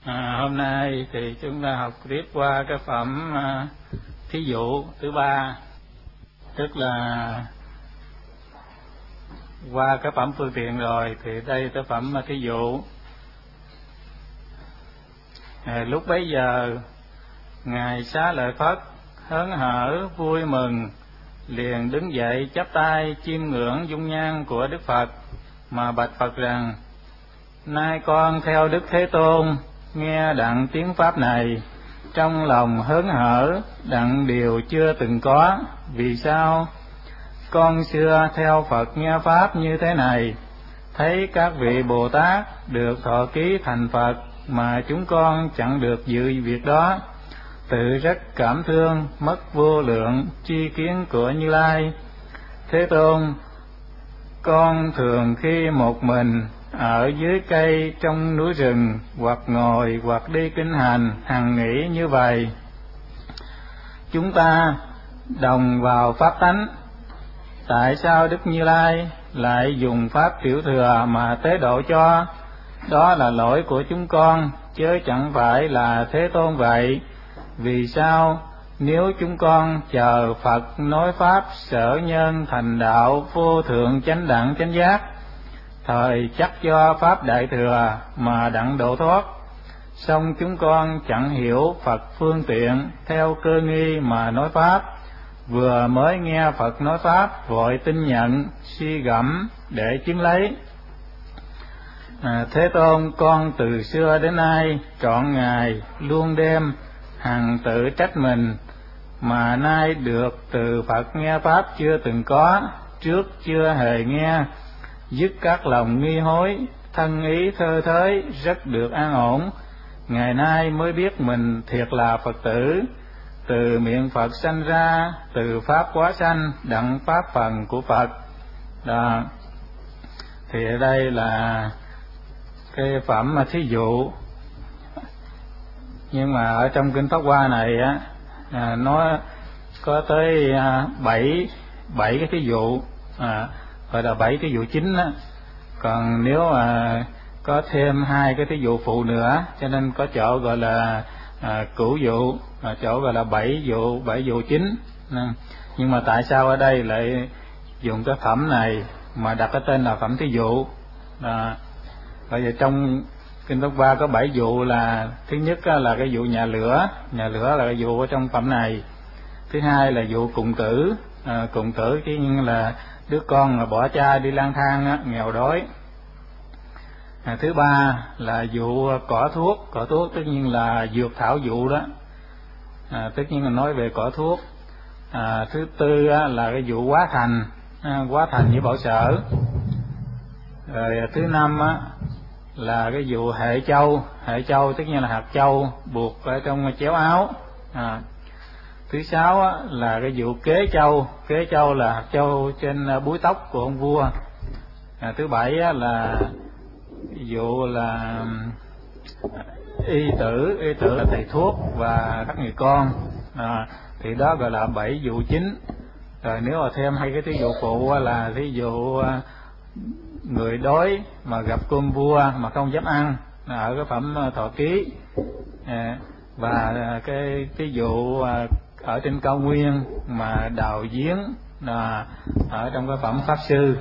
Hôm nay thì chúng ta học tiếp qua cái phẩm thí dụ thứ ba, tức là qua cái phẩm phương tiện rồi thì đây tới phẩm thí dụ. Lúc bấy giờ ngài Xá Lợi Phất hớn hở vui mừng, liền đứng dậy chắp tay chiêm ngưỡng dung nhan của Đức Phật mà bạch Phật rằng: nay con theo Đức Thế Tôn nghe đặng tiếng pháp này, trong lòng hớn hở đặng điều chưa từng có. Vì sao? Con xưa theo Phật nghe pháp như thế này, thấy các vị Bồ Tát được thọ ký thành Phật mà chúng con chẳng được dự việc đó, tự rất cảm thương, mất vô lượng tri kiến của Như Lai. Thế Tôn, con thường khi một mình ở dưới cây trong núi rừng, hoặc ngồi hoặc đi kinh hành hằng nghĩ như vậy. Chúng ta đồng vào pháp tánh, tại sao Đức Như Lai lại dùng pháp tiểu thừa mà tế độ cho? Đó là lỗi của chúng con, chứ chẳng phải là Thế Tôn vậy. Vì sao? Nếu chúng con chờ Phật nói pháp sở nhân thành đạo vô thượng chánh đẳng chánh giác, thời chắc cho pháp đại thừa mà đặng độ thoát, song chúng con chẳng hiểu Phật phương tiện, theo cơ nghi mà nói pháp, vừa mới nghe Phật nói pháp vội tin nhận suy gẫm để chiếm lấy. Thế Tôn, con từ xưa đến nay trọn ngày luôn đêm hằng tự trách mình, mà nay được từ Phật nghe pháp chưa từng có, trước chưa hề nghe, dứt các lòng nghi hối, thân ý thơ thới, rất được an ổn. Ngày nay mới biết mình thiệt là Phật tử, từ miệng Phật sanh ra, từ pháp quá sanh, đặng pháp phần của Phật. Đó. Thì ở đây là cái phẩm thí dụ. Nhưng mà ở trong kinh Pháp Hoa này á, nó có tới bảy cái thí dụ, gọi là 7 cái dụ chính á. Còn nếu có thêm 2 cái thí dụ phụ nữa, cho nên có chỗ gọi là cửu dụ, chỗ gọi là 7 dụ chính. Nhưng mà tại sao ở đây lại dùng cái phẩm này mà đặt cái tên là phẩm thí dụ? Bởi vì trong kinh Pháp Hoa có 7 dụ, là thứ nhất là cái dụ nhà lửa là cái dụ ở trong phẩm này. Thứ hai là dụ cùng tử, cùng tử chứ nhưng là đứa con mà bỏ cha đi lang thang nghèo đói. Thứ ba là dụ cỏ thuốc tất nhiên là dược thảo dụ đó, tất nhiên là nói về cỏ thuốc. Thứ tư là cái dụ quá thành với bảo sở. Rồi thứ năm là cái dụ hệ châu tất nhiên là hạt châu buộc ở trong chéo áo. Thứ sáu là cái dụ kế châu là hạt châu trên búi tóc của ông vua. Thứ bảy là dụ là y tử là thầy thuốc và các người con. Thì đó gọi là 7 dụ chính. Rồi nếu mà thêm 2 cái thí dụ phụ là thí dụ người đói mà gặp cơm vua mà không dám ăn, ở cái phẩm thọ ký. Và cái thí dụ ở trên cao nguyên mà đào giếng là ở trong cái phẩm pháp sư.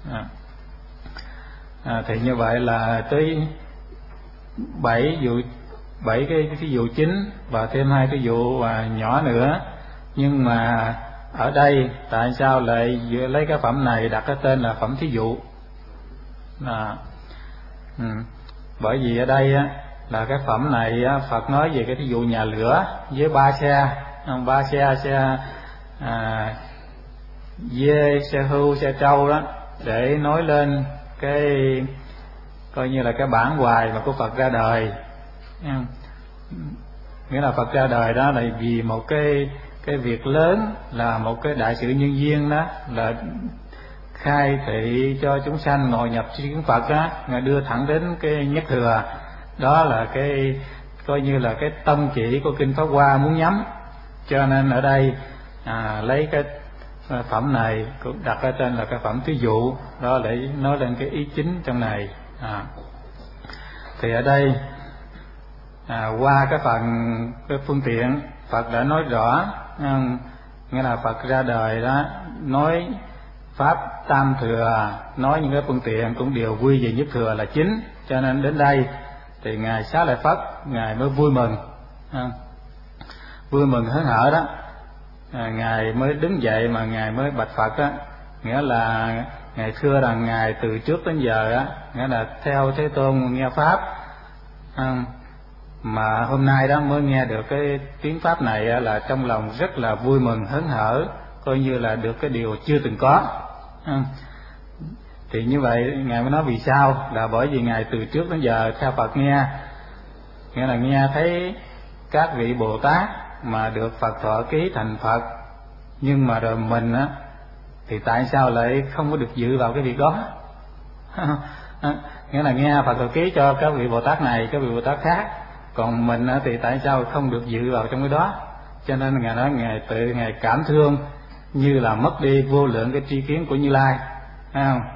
Thì như vậy là tới 7 cái thí dụ chính và thêm 2 cái dụ nhỏ nữa. Nhưng mà ở đây tại sao lại lấy cái phẩm này đặt cái tên là phẩm thí dụ? Bởi vì ở đây là cái phẩm này Phật nói về cái thí dụ nhà lửa với 3 xe dê, xe hưu, xe trâu đó, để nói lên cái coi như là cái bản hoài mà của Phật ra đời. Nghĩa là Phật ra đời đó là vì một cái việc lớn, là một cái đại sự nhân duyên, đó là khai thị cho chúng sanh ngồi nhập tri kiến Phật á, Ngài đưa thẳng đến cái nhất thừa. Đó là cái coi như là cái tâm chỉ của kinh Pháp Hoa muốn nhắm. Cho nên ở đây lấy cái phẩm này cũng đặt cái tên là cái phẩm thí dụ, đó để nói lên cái ý chính trong này. Thì ở đây qua cái phương tiện Phật đã nói rõ, nghĩa là Phật ra đời đó nói pháp tam thừa, nói những cái phương tiện cũng đều quy về nhất thừa là chính, cho nên đến đây thì ngài Xá Lợi Phất ngài mới vui mừng, vui mừng hớn hở đó. Ngài mới đứng dậy mà ngài mới bạch Phật đó, nghĩa là ngài thưa rằng ngài từ trước đến giờ á, nghĩa là theo Thế Tôn nghe pháp, mà hôm nay đó mới nghe được cái tiếng pháp này là trong lòng rất là vui mừng hớn hở, coi như là được cái điều chưa từng có. Thì như vậy ngài mới nói vì sao, là bởi vì ngài từ trước đến giờ theo Phật nghe, nghĩa là nghe thấy các vị Bồ Tát mà được Phật thọ ký thành Phật, nhưng mà rồi mình á thì tại sao lại không có được dự vào cái việc đó? Nghĩa là nghe Phật thọ ký cho các vị Bồ Tát này, các vị Bồ Tát khác, còn mình á thì tại sao không được dự vào trong cái đó? Cho nên ngài nói ngài cảm thương như là mất đi vô lượng cái tri kiến của Như Lai, thấy không?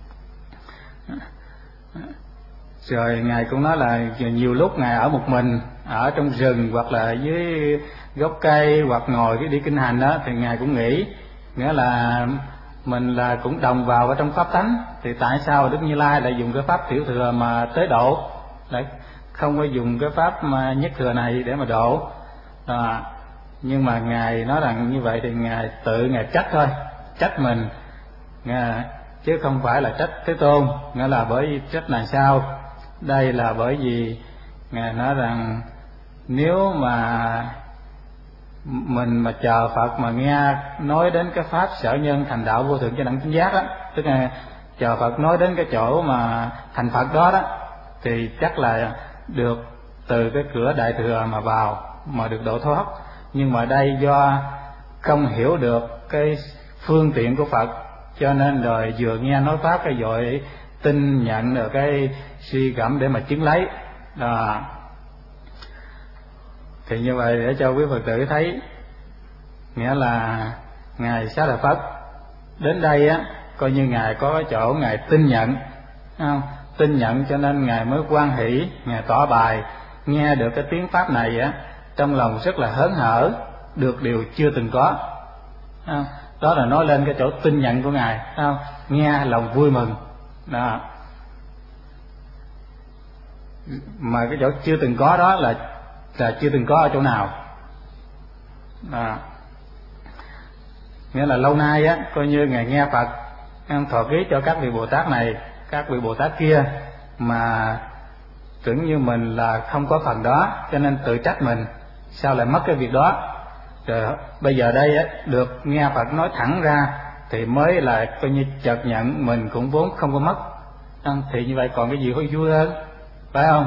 Rồi ngài cũng nói là nhiều lúc ngài ở một mình ở trong rừng hoặc là dưới gốc cây hoặc ngồi cái đi kinh hành đó, thì ngài cũng nghĩ, nghĩa là mình là cũng đồng vào ở trong pháp tánh, thì tại sao Đức Như Lai lại dùng cái pháp tiểu thừa mà tới độ, lại không có dùng cái pháp mà nhất thừa này để mà độ? Nhưng mà ngài nói rằng như vậy thì ngài tự ngài trách thôi, trách mình, chứ không phải là trách Thế Tôn. Nghĩa là bởi vì trách là sao? Đây là bởi vì ngài nói rằng nếu mà mình mà chờ Phật mà nghe nói đến cái pháp sở nhân thành đạo vô thượng chánh đẳng chánh giác đó, tức là chờ Phật nói đến cái chỗ mà thành Phật đó đó, thì chắc là được từ cái cửa đại thừa mà vào mà được độ thoát. Nhưng mà đây do không hiểu được cái phương tiện của Phật, cho nên rồi vừa nghe nói pháp cái rồi tin nhận được cái suy gẫm để mà chứng lấy đó. Thì như vậy để cho quý Phật tử thấy, nghĩa là ngài Xá Lợi Phất đến đây á, coi như ngài có cái chỗ ngài tin nhận, không? Tin nhận cho nên ngài mới hoan hỷ, ngài tỏ bài, nghe được cái tiếng pháp này á, trong lòng rất là hớn hở, được điều chưa từng có, không? Đó là nói lên cái chỗ tin nhận của ngài, không? Nghe lòng vui mừng đó. Mà cái chỗ chưa từng có đó là chưa từng có ở chỗ nào đó. Nghĩa là lâu nay á, coi như ngài nghe Phật thọ ký cho các vị Bồ Tát này, các vị Bồ Tát kia, mà tưởng như mình là không có phần đó, cho nên tự trách mình sao lại mất cái việc đó. Rồi bây giờ đây á, được nghe Phật nói thẳng ra thì mới là coi như chợt nhận mình cũng vốn không có mất, thì như vậy còn cái gì vui hơn, phải không?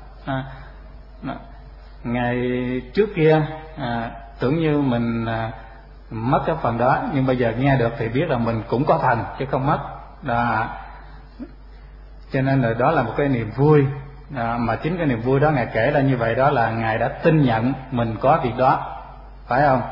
Ngày trước kia tưởng như mình mất cái phần đó, nhưng bây giờ nghe được thì biết là mình cũng có phần chứ không mất đó. Cho nên là đó là một cái niềm vui mà chính cái niềm vui đó ngài kể là như vậy, đó là ngài đã tin nhận mình có việc đó, phải không?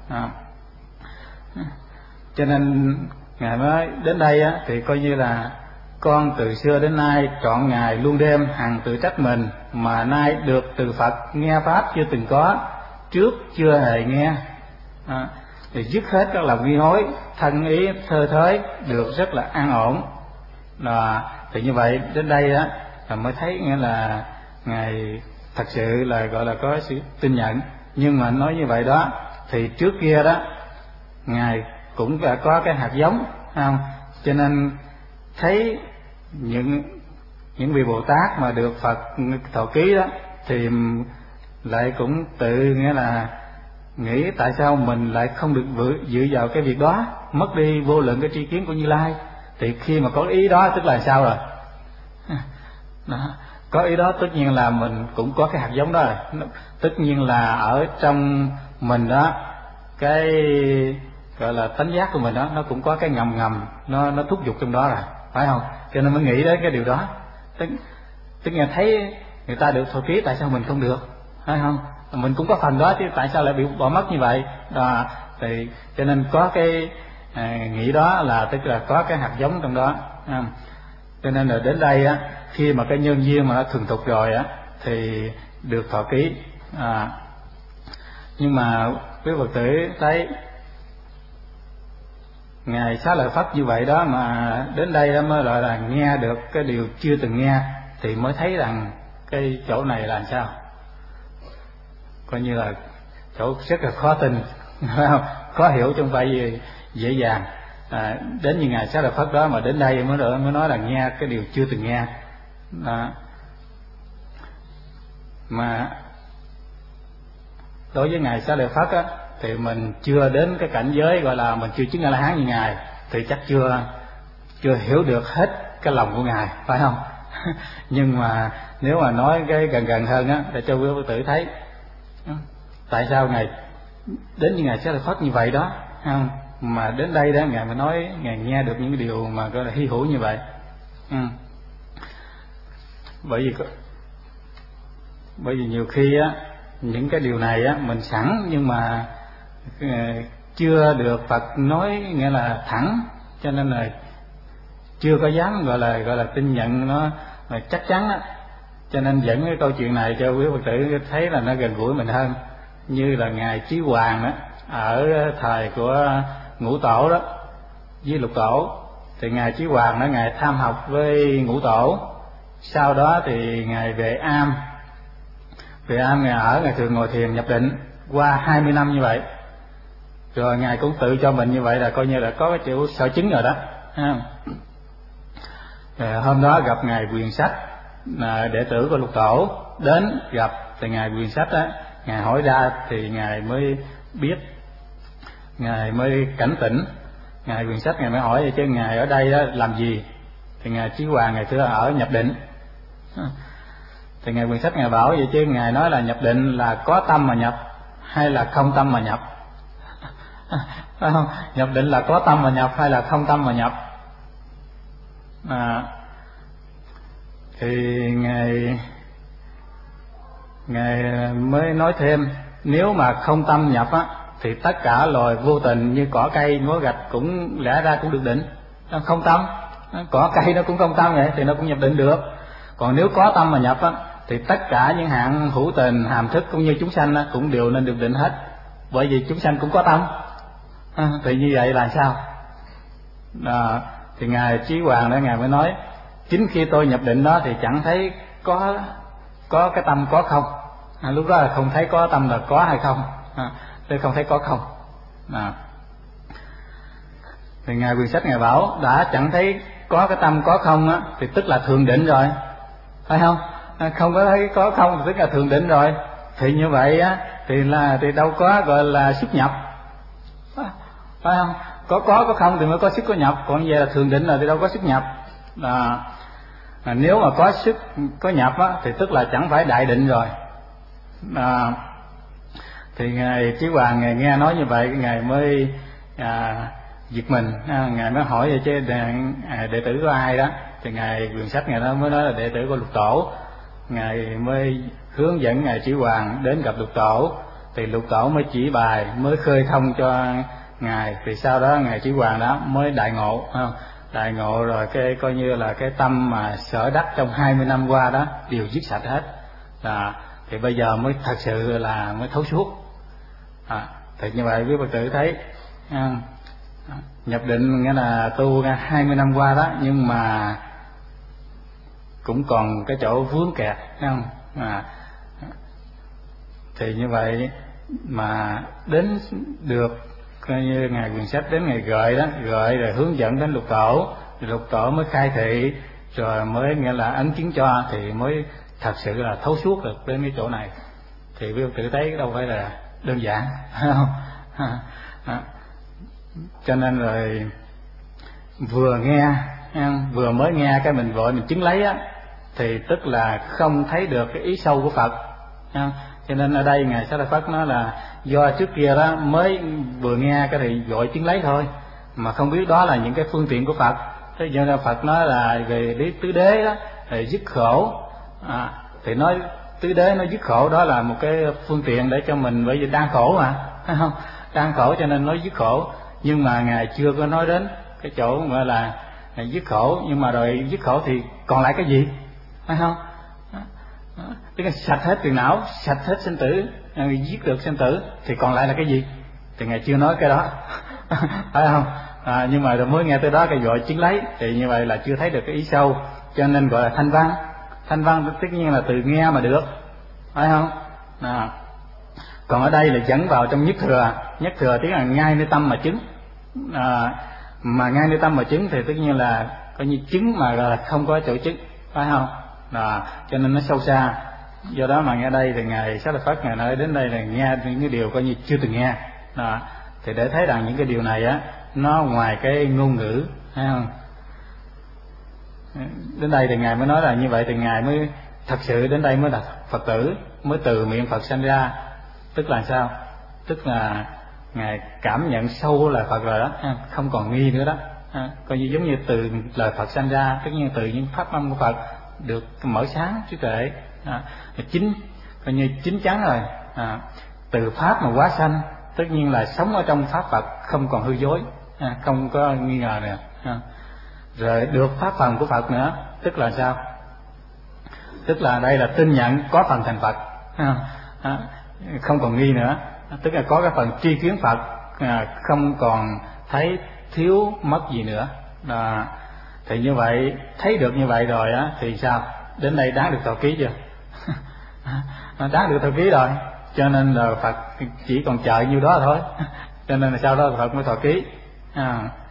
Cho nên ngài mới đến đây á, thì coi như là con từ xưa đến nay trọn ngày luôn đêm hằng tự trách mình, mà nay được từ Phật nghe pháp chưa từng có, trước chưa hề nghe, thì dứt hết các lòng nghi hối, thân ý thơ thới, được rất là an ổn. Thì như vậy đến đây á là mới thấy nghĩa là ngài thật sự là gọi là có sự tin nhận. Nhưng mà nói như vậy đó thì trước kia đó ngài cũng đã có cái hạt giống, không? Cho nên thấy những vị Bồ Tát mà được Phật thọ ký đó thì lại cũng tự nghĩa là nghĩ tại sao mình lại không được dự vào cái việc đó, mất đi vô lượng cái tri kiến của Như Lai. Thì khi mà có ý đó tức là sao rồi? Đó, có ý đó tất nhiên là mình cũng có cái hạt giống đó rồi, tất nhiên là ở trong mình đó, cái gọi là tánh giác của mình đó, nó cũng có cái ngầm nó thúc giục trong đó rồi, phải không? Cho nên mới nghĩ đến cái điều đó, tức là thấy người ta được thọ ký tại sao mình không được, phải không? Mình cũng có phần đó chứ tại sao lại bị bỏ mất như vậy đó. Thì cho nên có cái nghĩ đó là tức là có cái hạt giống trong đó. Cho nên là đến đây á, khi mà cái nhân duyên mà nó thuần thục rồi á, thì được thọ ký. Nhưng mà quý Phật tử thấy ngài Xá Lợi Phất như vậy đó, mà đến đây đó mới gọi là nghe được cái điều chưa từng nghe, thì mới thấy rằng cái chỗ này là sao, coi như là chỗ rất là khó tin, khó hiểu, chứ không phải gì dễ dàng. Đến như ngài Xá Lợi Phất đó mà đến đây mới nói là nghe cái điều chưa từng nghe. Mà đối với ngài Xá Lợi Phất á, thì mình chưa đến cái cảnh giới gọi là mình chưa chứng A-la-hán như ngài, thì chắc chưa hiểu được hết cái lòng của ngài, phải không? Nhưng mà nếu mà nói cái gần hơn á, để cho quý Phật tử thấy tại sao ngài đến như ngài Xá Lợi Phất như vậy đó, không? Mà đến đây đó ngài mới nói ngài nghe được những cái điều mà gọi là hy hữu như vậy. Bởi vì nhiều khi á, những cái điều này á mình sẵn, nhưng mà chưa được Phật nói nghĩa là thẳng, cho nên là chưa có dám gọi là tin nhận nó chắc chắn á. Cho nên dẫn cái câu chuyện này cho quý Phật tử thấy là nó gần gũi mình hơn. Như là ngài Chí Hoàng đó, ở thời của Ngũ Tổ đó với Lục Tổ, thì ngài Chí Hoàng đó ngài tham học với Ngũ Tổ, sau đó thì ngài về Am ngài thường ngồi thiền nhập định qua 20 năm như vậy, rồi ngài cũng tự cho mình như vậy là coi như là có cái chịu sở chứng rồi đó. Hôm đó gặp ngài Quyền Sách, đệ tử của Lục Tổ, đến gặp thì ngài Quyền Sách á, ngài hỏi ra thì ngài mới biết, ngài mới cảnh tỉnh. Ngài Quyền Sách ngài mới hỏi vậy chứ ngài ở đây đó làm gì? Thì ngài Chí Hoàng ngài thưa ở nhập định. Thì ngài Quyền Sách ngài bảo vậy chứ ngài nói là nhập định là có tâm mà nhập hay là không tâm mà nhập? Phải không? Nhập định là có tâm mà nhập hay là không tâm mà nhập? Thì ngài mới nói thêm, nếu mà không tâm nhập á thì tất cả loài vô tình như cỏ cây ngói gạch cũng lẽ ra cũng được định. Không tâm, cỏ cây nó cũng không tâm vậy thì nó cũng nhập định được. Còn nếu có tâm mà nhập á thì tất cả những hạng hữu tình, hàm thức cũng như chúng sanh á, cũng đều nên được định hết, bởi vì chúng sanh cũng có tâm. Thì như vậy là sao? Thì ngài Chí Hoàng đó ngài mới nói, chính khi tôi nhập định đó thì chẳng thấy có cái tâm có không. Lúc đó là không thấy có tâm là có hay không, tôi không thấy có không. Thì ngài Quyền Sách ngài bảo đã chẳng thấy có cái tâm có không á, thì tức là thường định rồi, phải không? Không có thấy có không thì tức là thường định rồi. Thì như vậy á thì đâu có gọi là xuất nhập, phải không? Có không thì mới có xuất có nhập, còn vậy là thường định rồi thì đâu có xuất nhập. Nếu mà có xuất có nhập á thì tức là chẳng phải đại định rồi. Thì ngài Chí Hoàng ngài nghe nói như vậy, ngài mới giật mình, ngài mới hỏi vậy chứ đệ tử của ai đó? Thì ngài Quyền Sách ngài đó mới nói là đệ tử của Lục Tổ. Ngài mới hướng dẫn ngài Chí Hoàng đến gặp Lục Tổ, thì Lục Tổ mới chỉ bài, mới khơi thông cho ngài. Thì sau đó ngài Chí Hoàng đó mới đại ngộ, đại ngộ rồi cái coi như là cái tâm mà sở đắc trong 20 năm qua đó đều dứt sạch hết. Thì bây giờ mới thật sự là mới thấu suốt. Thì như vậy quý Phật tử thấy nhập định nghĩa là tu 20 năm qua đó, nhưng mà cũng còn cái chỗ vướng kẹt, thấy không? Thì như vậy mà đến được coi như ngài Quyền Sách đến ngày gợi rồi hướng dẫn đến Lục Tổ, thì Lục Tổ mới khai thị, rồi mới nghĩa là ấn chứng cho, thì mới thật sự là thấu suốt được đến cái chỗ này. Thì quý Phật tử thấy đâu phải là đơn giản, phải không? Cho nên rồi vừa mới nghe cái mình vội mình chứng lấy á, thì tức là không thấy được cái ý sâu của Phật. Cho nên ở đây ngài Xá Lợi Phất nói là do trước kia đó mới vừa nghe cái thì gọi chứng lấy thôi, mà không biết đó là những cái phương tiện của Phật. Thế cho nên Phật nói là về lý tứ đế đó thì dứt khổ, thì nói tứ đế nó dứt khổ, đó là một cái phương tiện để cho mình, bởi vì đang khổ mà, phải không? Đang khổ cho nên nói dứt khổ. Nhưng mà ngài chưa có nói đến cái chỗ gọi là dứt khổ, nhưng mà rồi dứt khổ thì còn lại cái gì, phải không? tức là sạch hết phiền não, sạch hết sinh tử, giết được sinh tử, thì còn lại là cái gì? Thì ngài chưa nói cái đó. Phải không? Nhưng mà rồi mới nghe tới đó cái gọi chứng lấy, thì như vậy là chưa thấy được cái ý sâu, cho nên gọi là thanh văn. Thanh văn tất nhiên là từ nghe mà được, phải không? Còn ở đây là dẫn vào trong nhất thừa. Nhất thừa tức là ngay nơi tâm mà chứng. Mà ngay nơi tâm mà chứng thì tất nhiên là coi như chứng mà là không có chỗ chứng, phải không? Cho nên nó sâu xa. Do đó mà nghe đây thì ngài Xá Lợi Phất ngài nói đến đây là nghe những cái điều coi như chưa từng nghe. Thì để thấy rằng những cái điều này á, nó ngoài cái ngôn ngữ, thấy không? Đến đây thì ngài mới nói là như vậy, thì ngài mới thật sự đến đây mới là Phật tử, mới từ miệng Phật sanh ra. Tức là sao? Tức là ngài cảm nhận sâu là Phật rồi đó, không còn nghi nữa đó. Coi như giống như từ lời Phật sanh ra, tất nhiên từ những pháp âm của Phật được mở sáng trí tuệ, chính coi như chín chắn rồi. Từ pháp mà hóa sanh, tất nhiên là sống ở trong pháp Phật không còn hư dối, không có nghi ngờ nữa. Rồi được pháp phần của Phật nữa, tức là sao? Tức là đây là tin nhận có phần thành Phật, không còn nghi nữa, tức là có cái phần tri kiến Phật, không còn thấy thiếu mất gì nữa. Thì như vậy thấy được như vậy rồi á thì sao? Đến đây đáng được thọ ký chưa? Đáng được thọ ký rồi, cho nên là Phật chỉ còn chờ nhiêu đó thôi. Cho nên là sau đó Phật mới thọ ký.